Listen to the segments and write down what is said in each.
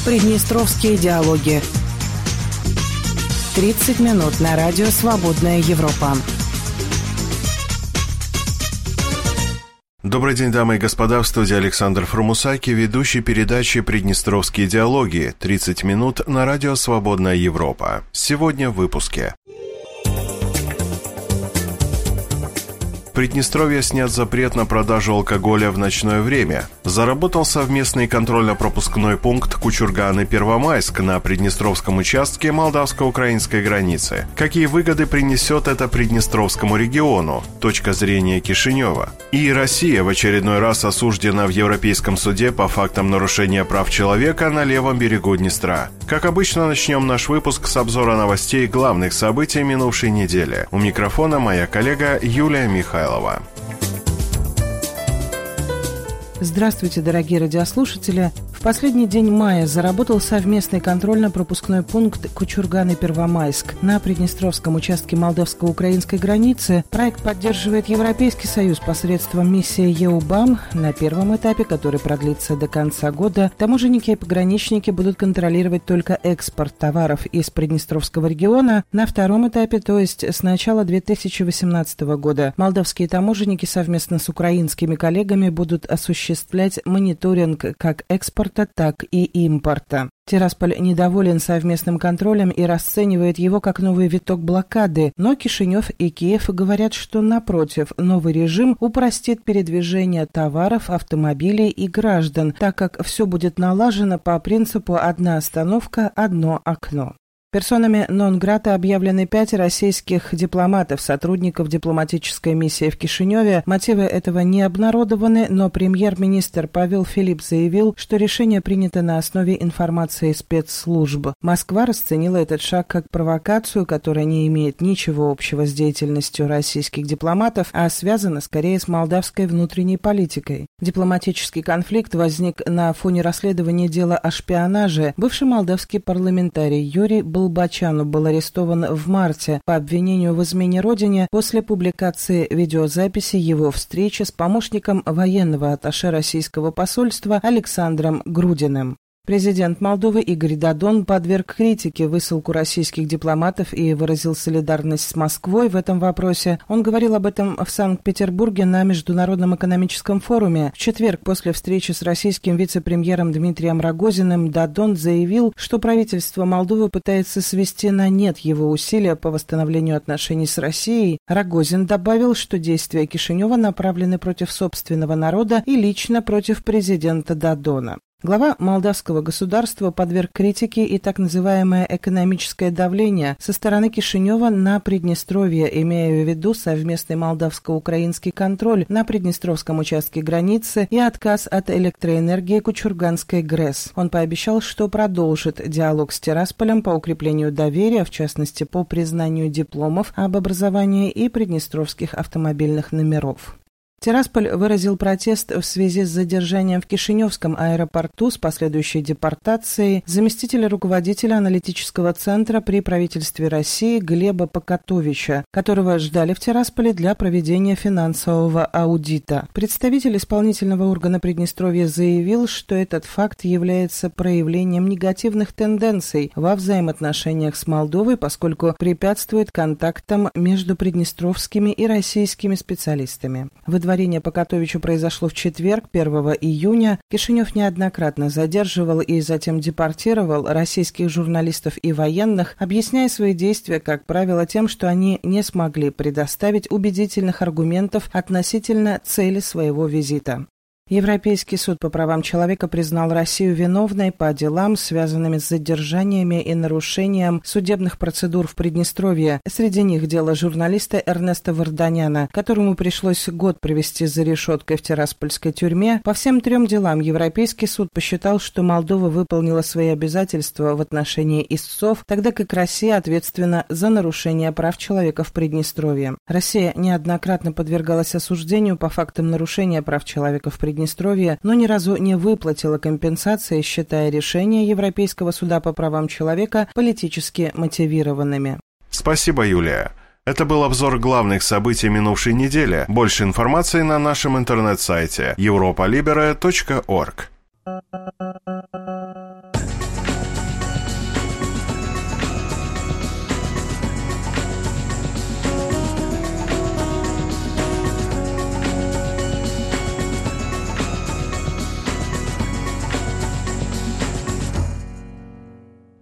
Приднестровские диалоги. 30 минут на радио «Свободная Европа». Добрый день, дамы и господа, в студии Александр Фрумусаки, ведущий передачи «Приднестровские диалоги». 30 минут на радио «Свободная Европа». Сегодня в выпуске. В Приднестровье снят запрет на продажу алкоголя в ночное время. Заработал совместный контрольно-пропускной пункт Кучурганы-Первомайск на Приднестровском участке молдавско-украинской границы. Какие выгоды принесет это Приднестровскому региону? Точка зрения Кишинева. И Россия в очередной раз осуждена в Европейском суде по фактам нарушения прав человека на левом берегу Днестра. Как обычно, начнем наш выпуск с обзора новостей главных событий минувшей недели. У микрофона моя коллега Юлия Михайлова. Здравствуйте, дорогие радиослушатели. В последний день мая заработал совместный контрольно-пропускной пункт Кучурганы-Первомайск на Приднестровском участке молдавско-украинской границы. Проект поддерживает Европейский Союз посредством миссии ЕУБАМ. На первом этапе, который продлится до конца года, таможенники и пограничники будут контролировать только экспорт товаров из Приднестровского региона. На втором этапе, то есть с начала 2018 года, молдавские таможенники совместно с украинскими коллегами будут осуществлять мониторинг как экспорта, так и импорта. Тирасполь недоволен совместным контролем и расценивает его как новый виток блокады, но Кишинев и Киев говорят, что, напротив, новый режим упростит передвижение товаров, автомобилей и граждан, так как все будет налажено по принципу «одна остановка, одно окно». Персонами нон-грата объявлены 5 российских дипломатов, сотрудников дипломатической миссии в Кишиневе. Мотивы этого не обнародованы, но премьер-министр Павел Филипп заявил, что решение принято на основе информации спецслужб. Москва расценила этот шаг как провокацию, которая не имеет ничего общего с деятельностью российских дипломатов, а связана скорее с молдавской внутренней политикой. Дипломатический конфликт возник на фоне расследования дела о шпионаже. Бывший молдавский парламентарий Юрий Балбачану был арестован в марте по обвинению в измене родине после публикации видеозаписи его встречи с помощником военного атташе российского посольства Александром Грудиным. Президент Молдовы Игорь Додон подверг критике высылку российских дипломатов и выразил солидарность с Москвой в этом вопросе. Он говорил об этом в Санкт-Петербурге на Международном экономическом форуме. В четверг после встречи с российским вице-премьером Дмитрием Рогозиным Додон заявил, что правительство Молдовы пытается свести на нет его усилия по восстановлению отношений с Россией. Рогозин добавил, что действия Кишинева направлены против собственного народа и лично против президента Додона. Глава молдавского государства подверг критике и так называемое экономическое давление со стороны Кишинева на Приднестровье, имея в виду совместный молдавско-украинский контроль на Приднестровском участке границы и отказ от электроэнергии Кучурганской ГРЭС. Он пообещал, что продолжит диалог с Тирасполем по укреплению доверия, в частности по признанию дипломов об образовании и приднестровских автомобильных номеров. Тирасполь выразил протест в связи с задержанием в Кишиневском аэропорту с последующей депортацией заместителя руководителя аналитического центра при правительстве России Глеба Покатовича, которого ждали в Тирасполе для проведения финансового аудита. Представитель исполнительного органа Приднестровья заявил, что этот факт является проявлением негативных тенденций во взаимоотношениях с Молдовой, поскольку препятствует контактам между приднестровскими и российскими специалистами. Выдворение Покатовичу произошло в четверг, 1 июня. Кишинев неоднократно задерживал и затем депортировал российских журналистов и военных, объясняя свои действия, как правило, тем, что они не смогли предоставить убедительных аргументов относительно цели своего визита. Европейский суд по правам человека признал Россию виновной по делам, связанными с задержаниями и нарушением судебных процедур в Приднестровье. Среди них дело журналиста Эрнеста Варданяна, которому пришлось год провести за решеткой в Тираспольской тюрьме. По всем 3 делам Европейский суд посчитал, что Молдова выполнила свои обязательства в отношении истцов, тогда как Россия ответственна за нарушение прав человека в Приднестровье. Россия неоднократно подвергалась осуждению по фактам нарушения прав человека в Приднестровье, но ни разу не выплатила компенсации, считая решения Европейского суда по правам человека политически мотивированными. Спасибо, Юлия. Это был обзор главных событий минувшей недели. Больше информации на нашем интернет-сайте europolibera.org.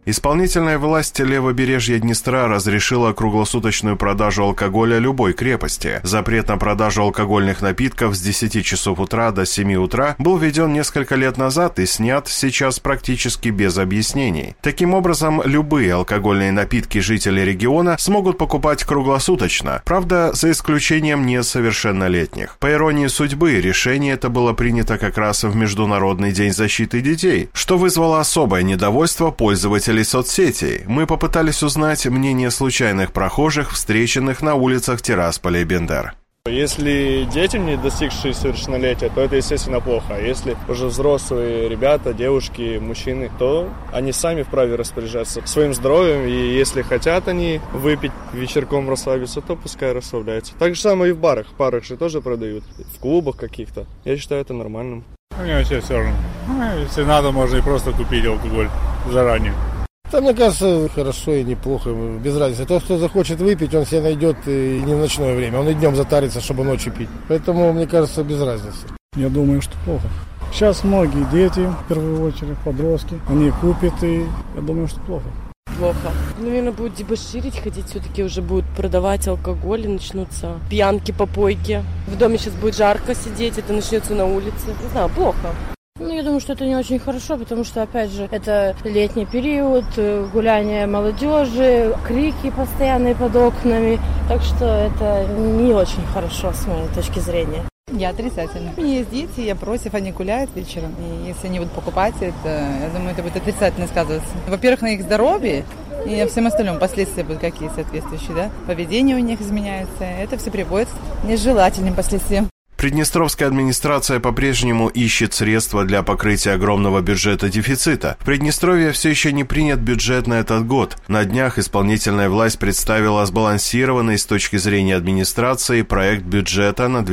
Исполнительная власть левобережья Днестра разрешила круглосуточную продажу алкоголя любой крепости. Запрет на продажу алкогольных напитков с 10 часов утра до 7 утра был введен несколько лет назад и снят сейчас практически без объяснений. Таким образом, любые алкогольные напитки жители региона смогут покупать круглосуточно, правда, за исключением несовершеннолетних. По иронии судьбы, решение это было принято как раз в Международный день защиты детей, что вызвало особое недовольство пользователей соцсетей. Мы попытались узнать мнение случайных прохожих, встреченных на улицах Тирасполя и Бендер. Если дети, не достигшие совершеннолетия, то это, естественно, плохо. А если уже взрослые ребята, девушки, мужчины, то они сами вправе распоряжаться своим здоровьем. И если хотят они выпить, вечерком расслабиться, то пускай расслабляются. Так же самое и в барах. В барах же тоже продают. В клубах каких-то. Я считаю это нормальным. Мне вообще все равно. Если надо, можно и просто купить алкоголь заранее. Да, мне кажется, хорошо и неплохо, без разницы. Тот, кто захочет выпить, он себе найдет и не в ночное время. Он и днем затарится, чтобы ночью пить. Поэтому, мне кажется, без разницы. Я думаю, что плохо. Сейчас многие дети, в первую очередь, подростки, они купят, и я думаю, что плохо. Плохо. Наверное, будут дебоширить, ходить, все-таки уже будут продавать алкоголь, и начнутся пьянки, попойки. В доме сейчас будет жарко сидеть, это начнется на улице. Не знаю, плохо. Я думаю, что это не очень хорошо, потому что, опять же, это летний период, гуляние молодежи, крики постоянные под окнами. Так что это не очень хорошо, с моей точки зрения. Я отрицательно. У меня есть дети, я против, они гуляют вечером. И если они будут покупать это, я думаю, это будет отрицательно сказываться. Во-первых, на их здоровье, и о всем остальном последствия будут какие соответствующие, да? Поведение у них изменяется, это все приводит к нежелательным последствиям. Приднестровская администрация по-прежнему ищет средства для покрытия огромного бюджета дефицита. В Приднестровье все еще не принят бюджет на этот год. На днях исполнительная власть представила сбалансированный с точки зрения администрации проект бюджета на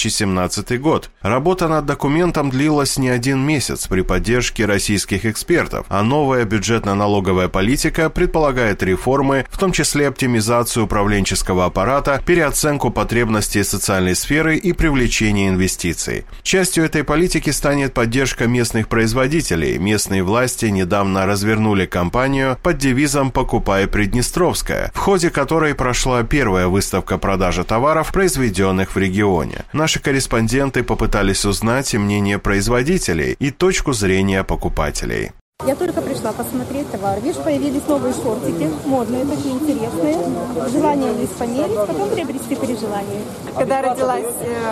2017 год. Работа над документом длилась не один месяц при поддержке российских экспертов, а новая бюджетно-налоговая политика предполагает реформы, в том числе оптимизацию управленческого аппарата, переоценку потребностей социальной сферы и привлечение инвестиций. Частью этой политики станет поддержка местных производителей. Местные власти недавно развернули кампанию под девизом «Покупай Приднестровское», в ходе которой прошла первая выставка продажи товаров, произведенных в регионе. Наши корреспонденты попытались узнать мнение производителей и точку зрения покупателей. Я только пришла посмотреть товар. Видишь, появились новые шортики, модные, такие интересные. Желание есть померить, потом приобрести при желании. Когда родилась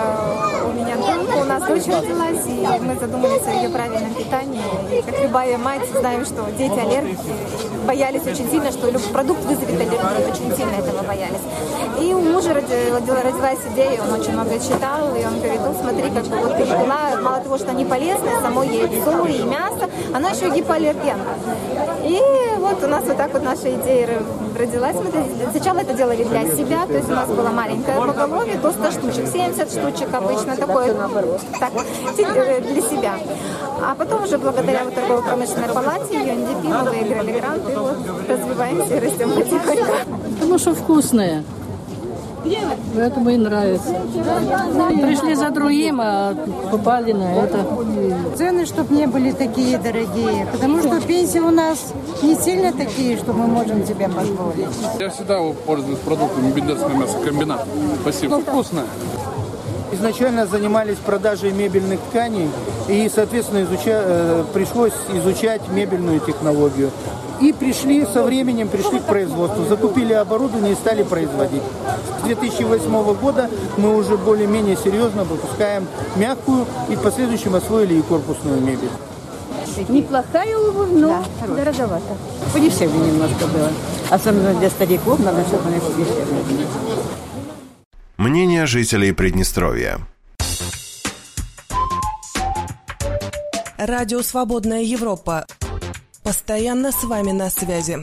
у меня дочка, у нас дочь родилась, и мы задумались о ее правильном питании. И как любая мать, знаем, что дети аллергики боялись очень сильно, что любой продукт вызовет аллергию, очень сильно этого боялись. И у мужа родилась идея, он очень много читал, и он говорит, смотри, как бы вот ты была, мало того, что они полезные, само яйцо и мясо, она еще гипоаллергенна. И вот у нас вот так вот наша идея родилась. Мы сначала это делали для себя, то есть у нас было маленькое поголовье, до 100 штучек, 70 штучек обычно, такое так, для себя. А потом уже благодаря вот торгово-промышленной палате, UNDP, мы выиграли грант, и вот развиваемся и растем потихоньку. Потому что вкусное. Поэтому и нравится. Пришли за другим, а попали на это. Цены, чтобы не были такие дорогие, потому что пенсии у нас не сильно такие, что мы можем себе позволить. Я всегда пользуюсь продуктами Бендерского мясокомбината. Спасибо. Вкусно. Изначально занимались продажей мебельных тканей, и, соответственно, пришлось изучать мебельную технологию. И со временем пришли к производству, закупили оборудование и стали производить. С 2008 года мы уже более-менее серьезно выпускаем мягкую и в последующем освоили и корпусную мебель. Неплохая обувь, но дороговато. Подешевле немножко было. Особенно для стариков, надо, чтобы они подешевле. Мнение жителей Приднестровья. Радио «Свободная Европа». Постоянно с вами на связи.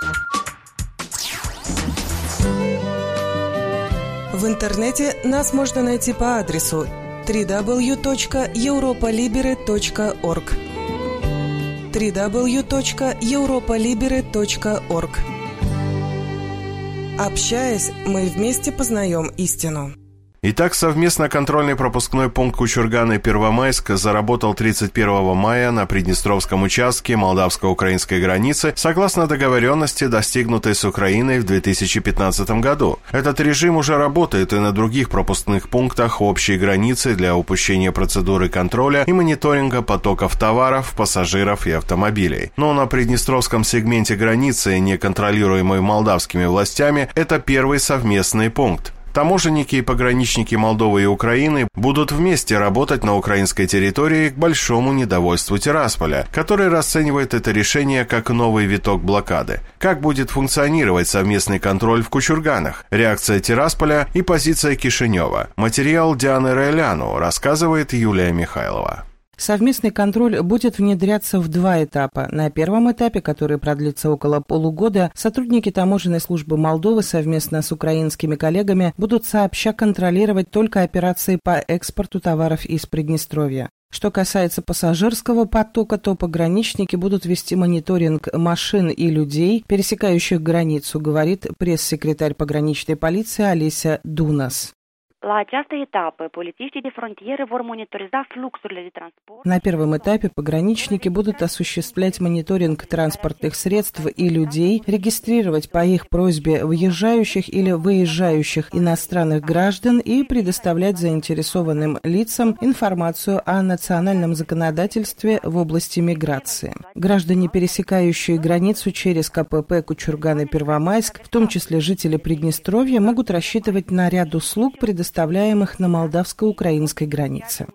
В интернете нас можно найти по адресу www.europolibere.org www.europolibere.org. Общаясь, мы вместе познаем истину. Итак, совместно контрольный пропускной пункт Кучурган и Первомайск заработал 31 мая на Приднестровском участке молдавско-украинской границы согласно договоренности, достигнутой с Украиной в 2015 году. Этот режим уже работает и на других пропускных пунктах общей границы для упущения процедуры контроля и мониторинга потоков товаров, пассажиров и автомобилей. Но на Приднестровском сегменте границы, не контролируемой молдавскими властями, это первый совместный пункт. Таможенники и пограничники Молдовы и Украины будут вместе работать на украинской территории к большому недовольству Тирасполя, который расценивает это решение как новый виток блокады. Как будет функционировать совместный контроль в Кучурганах? Реакция Тирасполя и позиция Кишинева. Материал Дианы Райляну, рассказывает Юлия Михайлова. Совместный контроль будет внедряться в 2 этапа. На первом этапе, который продлится около полугода, сотрудники таможенной службы Молдовы совместно с украинскими коллегами будут сообща контролировать только операции по экспорту товаров из Приднестровья. Что касается пассажирского потока, то пограничники будут вести мониторинг машин и людей, пересекающих границу, говорит пресс-секретарь пограничной полиции Олеся Дунас. На первом этапе пограничники будут осуществлять мониторинг транспортных средств и людей, регистрировать по их просьбе въезжающих или выезжающих иностранных граждан и предоставлять заинтересованным лицам информацию о национальном законодательстве в области миграции. Граждане, пересекающие границу через КПП Кучурган и Первомайск, в том числе жители Приднестровья, могут рассчитывать на ряд услуг, предоставляемых на молдавско-украинской границе.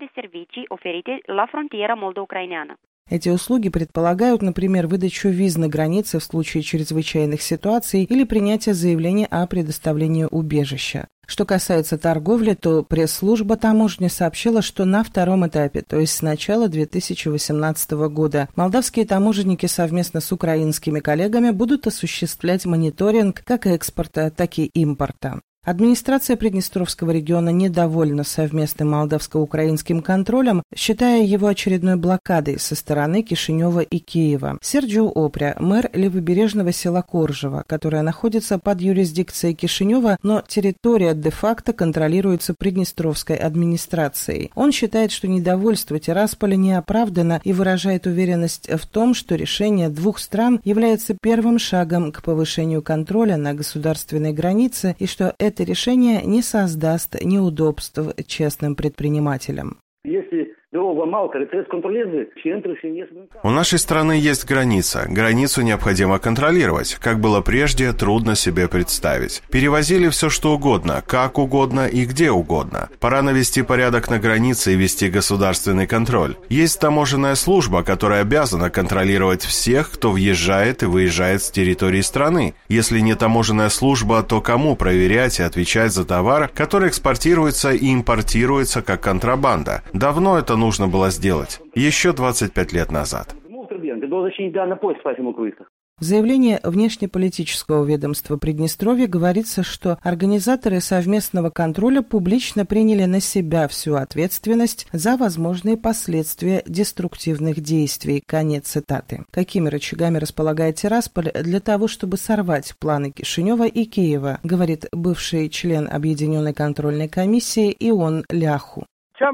Эти услуги предполагают, например, выдачу виз на границе в случае чрезвычайных ситуаций или принятие заявления о предоставлении убежища. Что касается торговли, то пресс-служба таможни сообщила, что на втором этапе, то есть с начала 2018 года, молдавские таможенники совместно с украинскими коллегами будут осуществлять мониторинг как экспорта, так и импорта. Администрация Приднестровского региона недовольна совместным молдавско-украинским контролем, считая его очередной блокадой со стороны Кишинева и Киева. Серджио Опря, мэр левобережного села Коржево, которое находится под юрисдикцией Кишинева, но территория де-факто контролируется Приднестровской администрацией. Он считает, что недовольство Тирасполя не оправдано и выражает уверенность в том, что решение 2 стран является первым шагом к повышению контроля на государственной границе и что это решение не создаст неудобств честным предпринимателям. У нашей страны есть граница. Границу необходимо контролировать. Как было прежде, трудно себе представить. Перевозили все, что угодно, как угодно и где угодно. Пора навести порядок на границе и вести государственный контроль. Есть таможенная служба, которая обязана контролировать всех, кто въезжает и выезжает с территории страны. Если не таможенная служба, то кому проверять и отвечать за товар, который экспортируется и импортируется как контрабанда? Давно это нужно было сделать. Еще 25 лет назад. В заявлении внешнеполитического ведомства Приднестровья говорится, что организаторы совместного контроля публично приняли на себя всю ответственность за возможные последствия деструктивных действий. Конец цитаты. Какими рычагами располагает Тирасполь для того, чтобы сорвать планы Кишинева и Киева, говорит бывший член Объединенной контрольной комиссии Ион Ляху.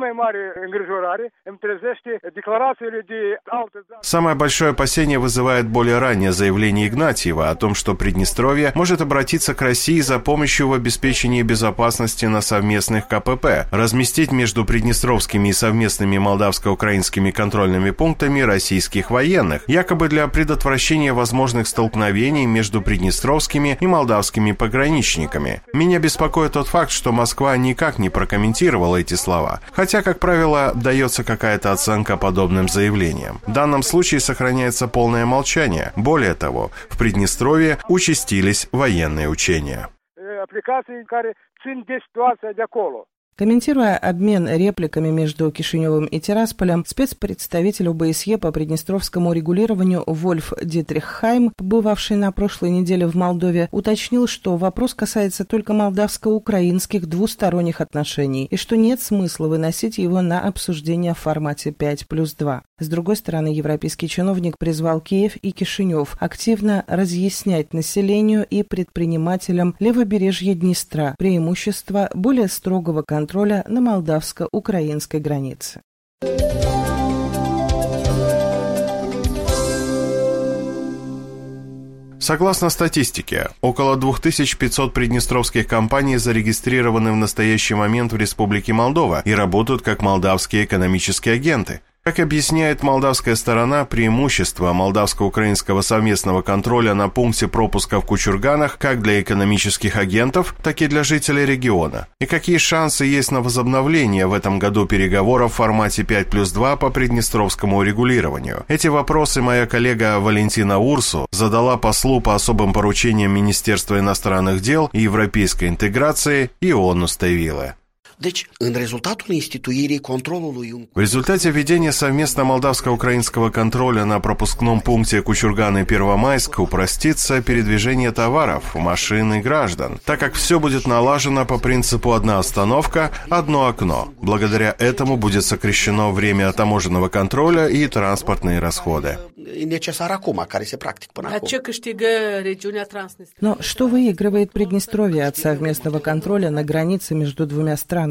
Самое большое опасение вызывает более раннее заявление Игнатьева о том, что Приднестровье может обратиться к России за помощью в обеспечении безопасности на совместных КПП, разместить между приднестровскими и совместными молдавско-украинскими контрольными пунктами российских военных, якобы для предотвращения возможных столкновений между приднестровскими и молдавскими пограничниками. Меня беспокоит тот факт, что Москва никак не прокомментировала эти слова. Хотя, как правило, дается какая-то оценка подобным заявлениям. В данном случае сохраняется полное молчание. Более того, в Приднестровье участились военные учения. Комментируя обмен репликами между Кишиневым и Тирасполем, спецпредставитель ОБСЕ по приднестровскому регулированию Вольф Дитрих Хайм, побывавший на прошлой неделе в Молдове, уточнил, что вопрос касается только молдавско-украинских двусторонних отношений и что нет смысла выносить его на обсуждение в формате 5+2. С другой стороны, европейский чиновник призвал Киев и Кишинев активно разъяснять населению и предпринимателям левобережья Днестра преимущества более строгого контроля на молдавско-украинской границе. Согласно статистике, около 2500 приднестровских компаний зарегистрированы в настоящий момент в Республике Молдова и работают как молдавские экономические агенты. Как объясняет молдавская сторона, преимущество молдавско-украинского совместного контроля на пункте пропуска в Кучурганах как для экономических агентов, так и для жителей региона. И какие шансы есть на возобновление в этом году переговоров в формате 5+2 по приднестровскому регулированию? Эти вопросы моя коллега Валентина Урсу задала послу по особым поручениям Министерства иностранных дел и европейской интеграции Иону Ставиле. В результате введения совместно молдавско-украинского контроля на пропускном пункте Кучурган и Первомайск упростится передвижение товаров, машин и граждан, так как все будет налажено по принципу «одна остановка, одно окно». Благодаря этому будет сокращено время таможенного контроля и транспортные расходы. Но что выигрывает Приднестровье от совместного контроля на границе между двумя странами?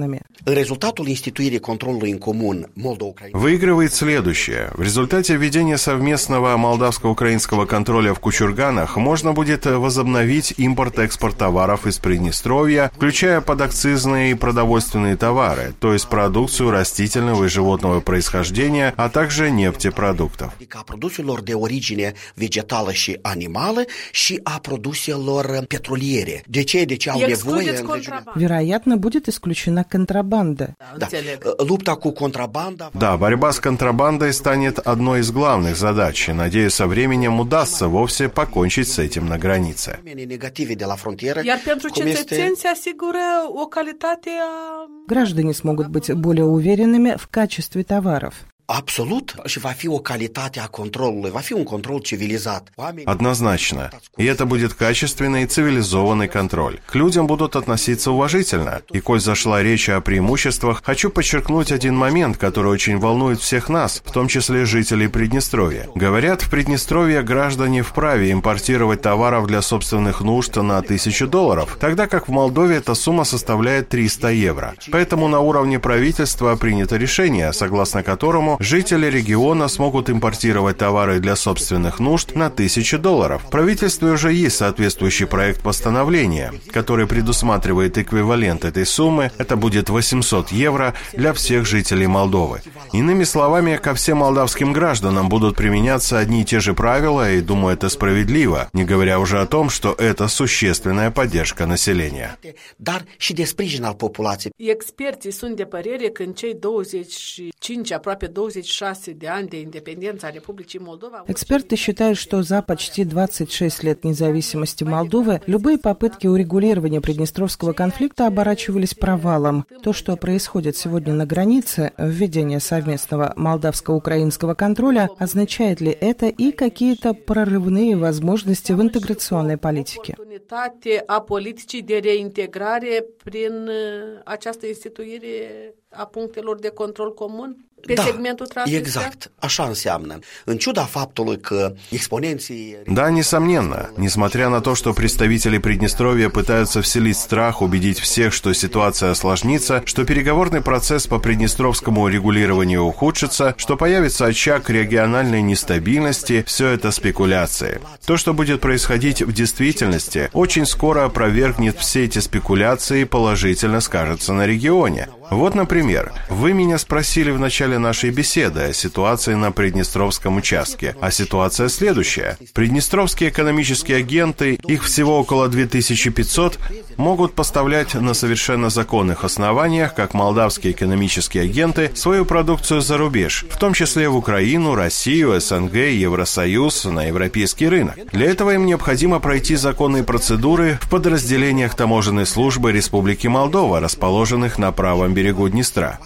Выигрывает следующее. В результате введения совместного молдавско-украинского контроля в Кучурганах можно будет возобновить импорт-экспорт товаров из Приднестровья, включая подакцизные и продовольственные товары, то есть продукцию растительного и животного происхождения, а также нефтепродуктов. Вероятно, будет исключена контрабанда. Да, борьба с контрабандой станет одной из главных задач, и, надеюсь, со временем удастся вовсе покончить с этим на границе. Граждане смогут быть более уверенными в качестве товаров. Однозначно. И это будет качественный и цивилизованный контроль. К людям будут относиться уважительно. И коль зашла речь о преимуществах, хочу подчеркнуть один момент, который очень волнует всех нас, в том числе жителей Приднестровья. Говорят, в Приднестровье граждане вправе импортировать товаров для собственных нужд на $1000, тогда как в Молдове эта сумма составляет 300 евро. Поэтому на уровне правительства принято решение, согласно которому жители региона смогут импортировать товары для собственных нужд на $1000. В правительстве уже есть соответствующий проект постановления, который предусматривает эквивалент этой суммы, это будет 800 евро для всех жителей Молдовы. Иными словами, ко всем молдавским гражданам будут применяться одни и те же правила, и, думаю, это справедливо, не говоря уже о том, что это существенная поддержка населения. Experții sunt de părere că în cei 25, aproape 26 de ani de independență a Republicii Moldova... Эксперты считают, что за почти 26 лет независимости Молдовы любые попытки урегулирования приднестровского конфликта оборачивались провалом. То, что происходит сегодня на границе, введение совместного молдавско-украинского контроля, означает ли это и какие-то прорывные возможности в интеграционной политике? ...a politicii de reintegrare prin această instituire a punctelor de control comun pe segmentul transnistria? Exact, așa înseamnă. În ciuda faptului că exponenții... Да, несомненно. Несмотря на то, что представители Приднестровья пытаются вселить страх, убедить всех, что ситуация осложнится, что переговорный процесс по приднестровскому регулированию ухудшится, что появится очаг региональной нестабильности, все это спекуляции. То, что будет происходить в действительности, очень скоро опровергнет все эти спекуляции и положительно скажется на регионе. Вот, например, вы меня спросили в начале начале нашей беседы о ситуации на Приднестровском участке. А ситуация следующая. Приднестровские экономические агенты, их всего около 2500, могут поставлять на совершенно законных основаниях, как молдавские экономические агенты, свою продукцию за рубеж, в том числе в Украину, Россию, СНГ, Евросоюз, на европейский рынок. Для этого им необходимо пройти законные процедуры в подразделениях таможенной службы Республики Молдова, расположенных на правом берегу Днестра.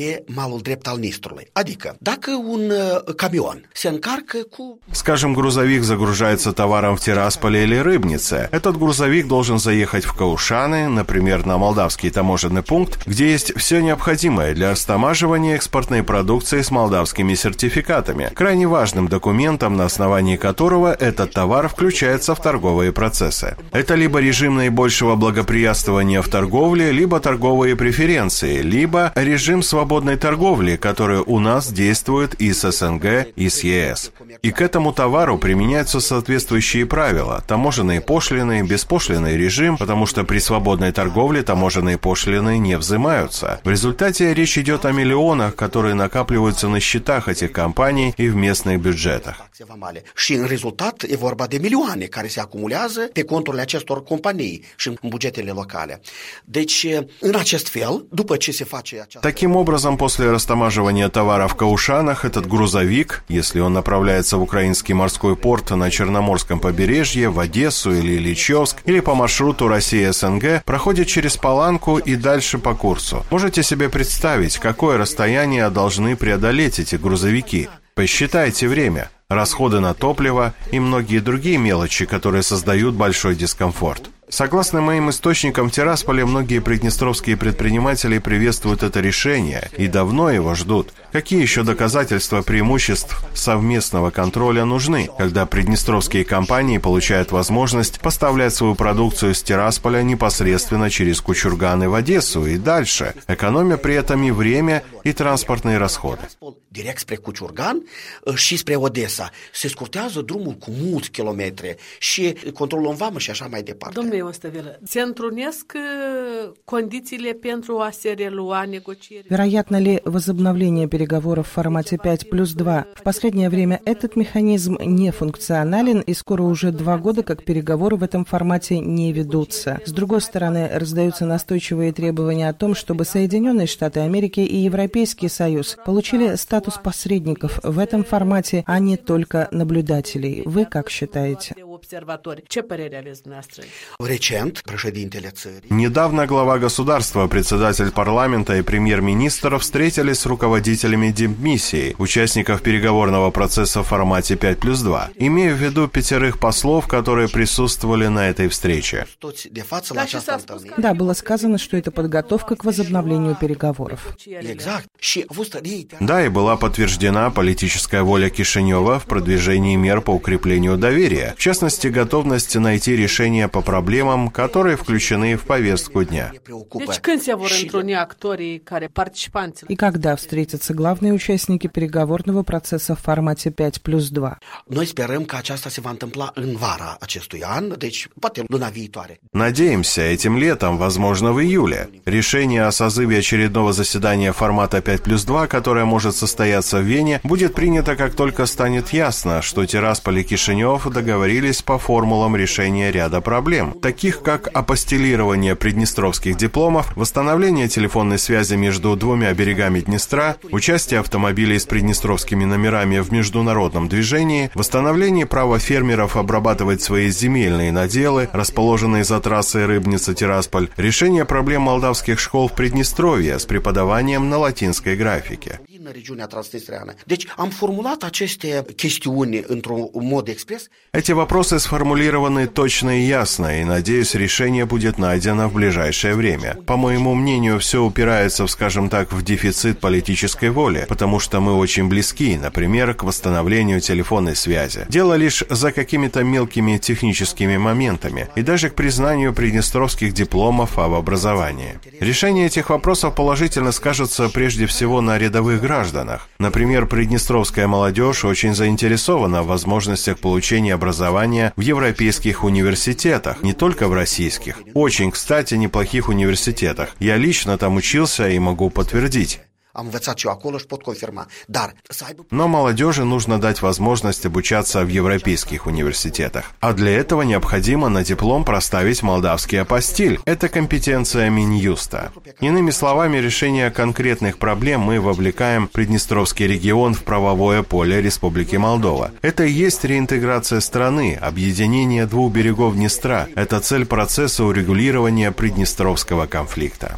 Скажем, грузовик загружается товаром в Тирасполе или Рыбнице. Этот грузовик должен заехать в Каушаны, например, на молдавский таможенный пункт, где есть все необходимое для растамаживания экспортной продукции с молдавскими сертификатами, крайне важным документом, на основании которого этот товар включается в торговые процессы. Это либо режим наибольшего благоприятствования в торговле, либо торговые преференции, либо режим свободной торговли, который у нас действует и с СНГ, и с ЕС. И к этому товару применяются соответствующие правила: таможенные пошлины, беспошлинный режим, потому что при свободной торговле таможенные пошлины не взимаются. В результате речь идет о миллионах, которые накапливаются на счетах этих компаний и в местных бюджетах. Și în rezultat e vorba de milioane care se acumulează pe conturile acestor companii și în bugetele locale. Deci, în acest fel, după ce se face această... Таким образом, после растамаживания товара в Каушанах, этот грузовик, если он направляется в украинский морской порт на Черноморском побережье, в Одессу или Ильичевск, или по маршруту Россия-СНГ, проходит через Паланку и дальше по курсу. Можете себе представить, какое расстояние должны преодолеть эти грузовики? Посчитайте время, расходы на топливо и многие другие мелочи, которые создают большой дискомфорт. Согласно моим источникам в Тирасполе, многие приднестровские предприниматели приветствуют это решение и давно его ждут. Какие еще доказательства преимуществ совместного контроля нужны, когда приднестровские компании получают возможность поставлять свою продукцию с Тирасполя непосредственно через Кучурганы в Одессу и дальше, экономя при этом и время, и транспортные расходы? Direct spre Cuciurgan și spre Odessa. Se scurtează drumul cu mulți kilometri și controlul în vamă și așa mai departe. Domnule Ostavilă, se întrunesc condițiile pentru a se relua negocieri? Вероятно ли возобновление переговоров в формате 5+2? В последнее время этот механизм не функционален, и скоро уже 2 года, как переговоры в этом формате не ведутся. С другой стороны, раздаются настойчивые требования о том, чтобы Соединенные Штаты Америки и Европейский Союз получили статус посредников в этом формате, а не только наблюдателей. Вы как считаете? Недавно глава государства, председатель парламента и премьер-министр встретились с руководителями дипмиссии, участников переговорного процесса в формате 5+2. Имею в виду 5 послов, которые присутствовали на этой встрече. Да, было сказано, что это подготовка к возобновлению переговоров. Да, и была подтверждена политическая воля Кишинева в продвижении мер по укреплению доверия, в частности, готовность найти решения по проблемам, которые включены в повестку дня. И когда встретятся главные участники переговорного процесса в формате 5+2? Надеемся, этим летом, возможно, в июле. Решение о созыве очередного заседания формата 5+2, которое может состояться в Вене, будет принято, как только станет ясно, что Тирасполь и Кишинев договорились по формулам решения ряда проблем, таких как апостилирование приднестровских дипломов, восстановление телефонной связи между 2 берегами Днестра, участие автомобилей с приднестровскими номерами в международном движении, восстановление права фермеров обрабатывать свои земельные наделы, расположенные за трассой Рыбница-Тирасполь, решение проблем молдавских школ в Приднестровье с преподаванием на латинской графике. Эти вопросы сформулированы точно и ясно, и, надеюсь, решение будет найдено в ближайшее время. По моему мнению, все упирается, скажем так, в дефицит политической воли, потому что мы очень близки, например, к восстановлению телефонной связи. Дело лишь за какими-то мелкими техническими моментами и даже к признанию приднестровских дипломов об образовании. Решение этих вопросов положительно скажется прежде всего на рядовых гражданах. Например, приднестровская молодежь очень заинтересована в возможностях получения образования в европейских университетах, не только в российских. Очень, кстати, неплохих университетах. Я лично там учился и могу подтвердить. Но молодежи нужно дать возможность обучаться в европейских университетах. А для этого необходимо на диплом проставить молдавский апостиль. Это компетенция Минюста. Иными словами, решение конкретных проблем мы вовлекаем Приднестровский регион в правовое поле Республики Молдова. Это и есть реинтеграция страны, объединение двух берегов Днестра. Это цель процесса урегулирования Приднестровского конфликта.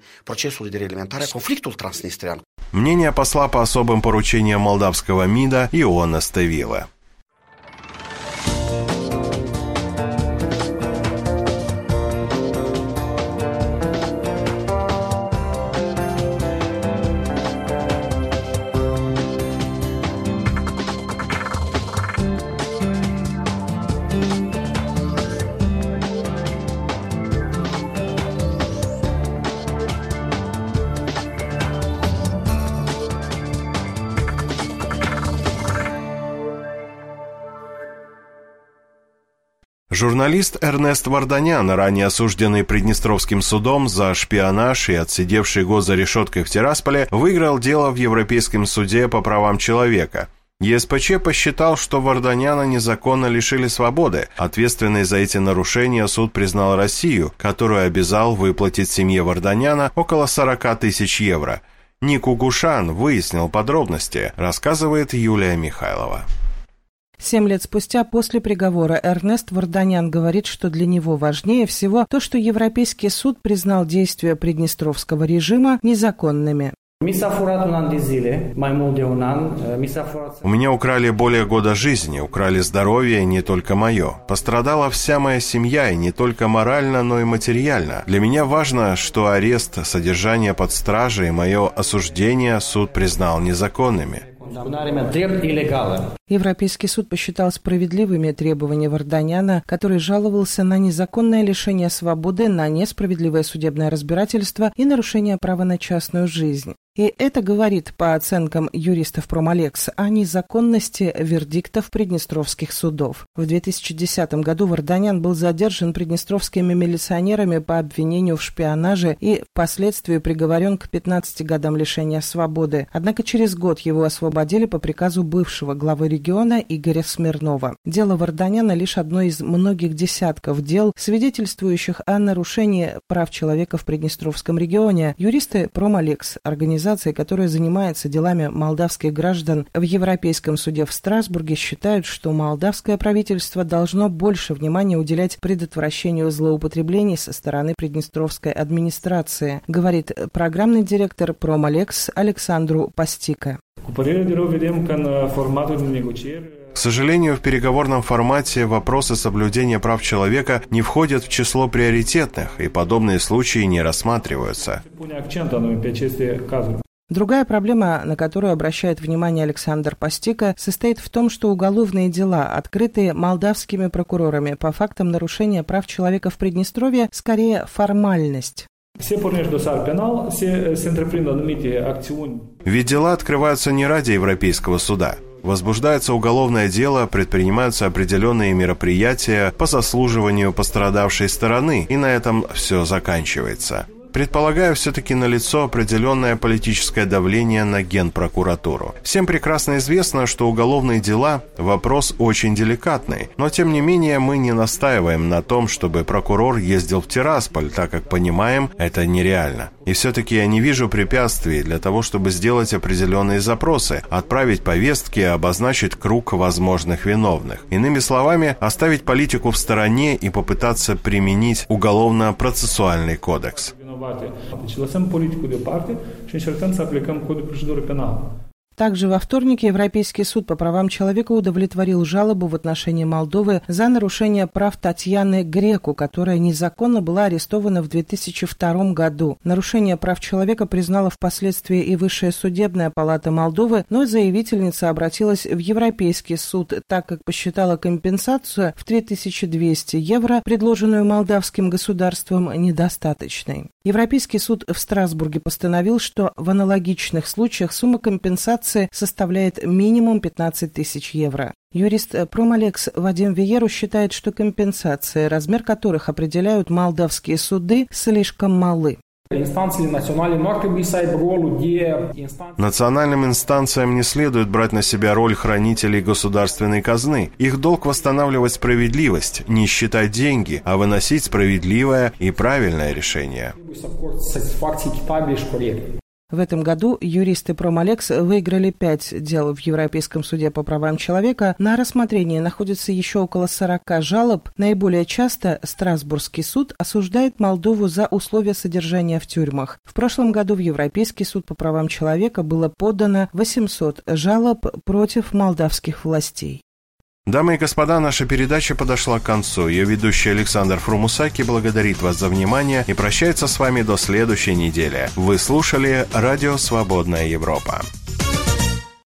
Мнение посла по особым поручениям молдавского МИДа Иона Ставила. Журналист Эрнест Варданян, ранее осужденный Приднестровским судом за шпионаж и отсидевший год за решеткой в Тирасполе, выиграл дело в Европейском суде по правам человека. ЕСПЧ посчитал, что Варданяна незаконно лишили свободы. Ответственной за эти нарушения суд признал Россию, которую обязал выплатить семье Варданяна около 40 тысяч евро. Нику Гушан выяснил подробности, рассказывает Юлия Михайлова. 7 лет спустя после приговора Эрнест Варданян говорит, что для него важнее всего то, что Европейский суд признал действия приднестровского режима незаконными. У меня украли более года жизни, украли здоровье, и не только мое. Пострадала вся моя семья, и не только морально, но и материально. Для меня важно, что арест, содержание под стражей и мое осуждение суд признал незаконными. Европейский суд посчитал справедливыми требования Варданяна, который жаловался на незаконное лишение свободы, на несправедливое судебное разбирательство и нарушение права на частную жизнь. И это говорит, по оценкам юристов Промалекс, о незаконности вердиктов приднестровских судов. В 2010 году Варданян был задержан приднестровскими милиционерами по обвинению в шпионаже и впоследствии приговорен к 15 годам лишения свободы. Однако через год его освободили по приказу бывшего главы региона Игоря Смирнова. Дело Варданяна лишь одно из многих десятков дел, свидетельствующих о нарушении прав человека в Приднестровском регионе. Юристы Промалекс, организация, которая занимается делами молдавских граждан в Европейском суде в Страсбурге, считают, что молдавское правительство должно больше внимания уделять предотвращению злоупотреблений со стороны приднестровской администрации, говорит программный директор Промалекс Александру Пастика. К сожалению, в переговорном формате вопросы соблюдения прав человека не входят в число приоритетных, и подобные случаи не рассматриваются. Другая проблема, на которую обращает внимание Александр Пастика, состоит в том, что уголовные дела, открытые молдавскими прокурорами по фактам нарушения прав человека в Приднестровье, скорее формальность. Ведь дела открываются не ради Европейского суда. Возбуждается уголовное дело, предпринимаются определенные мероприятия по заслуживанию пострадавшей стороны, и на этом все заканчивается. Предполагаю, все-таки налицо определенное политическое давление на Генпрокуратуру. Всем прекрасно известно, что уголовные дела – вопрос очень деликатный, но тем не менее мы не настаиваем на том, чтобы прокурор ездил в Тирасполь, так как понимаем, это нереально. И все-таки я не вижу препятствий для того, чтобы сделать определенные запросы, отправить повестки, обозначить круг возможных виновных. Иными словами, оставить политику в стороне и попытаться применить уголовно-процессуальный кодекс. Также во вторник Европейский суд по правам человека удовлетворил жалобу в отношении Молдовы за нарушение прав Татьяны Греку, которая незаконно была арестована в 2002 году. Нарушение прав человека признала впоследствии и Высшая судебная палата Молдовы, но заявительница обратилась в Европейский суд, так как посчитала компенсацию в 3200 евро, предложенную молдавским государством, недостаточной. Европейский суд в Страсбурге постановил, что в аналогичных случаях сумма компенсации составляет минимум 15 тысяч евро. Юрист Промалекс Вадим Виеру считает, что компенсации, размер которых определяют молдавские суды, слишком малы. Национальным инстанциям не следует брать на себя роль хранителей государственной казны. Их долг восстанавливать справедливость, не считать деньги, а выносить справедливое и правильное решение. В этом году юристы Промалекс выиграли 5 дел в Европейском суде по правам человека. На рассмотрении находится еще около 40 жалоб. Наиболее часто Страсбургский суд осуждает Молдову за условия содержания в тюрьмах. В прошлом году в Европейский суд по правам человека было подано 800 жалоб против молдавских властей. Дамы и господа, наша передача подошла к концу. Ее ведущий Александр Фрумусаки благодарит вас за внимание и прощается с вами до следующей недели. Вы слушали Радио «Свободная Европа».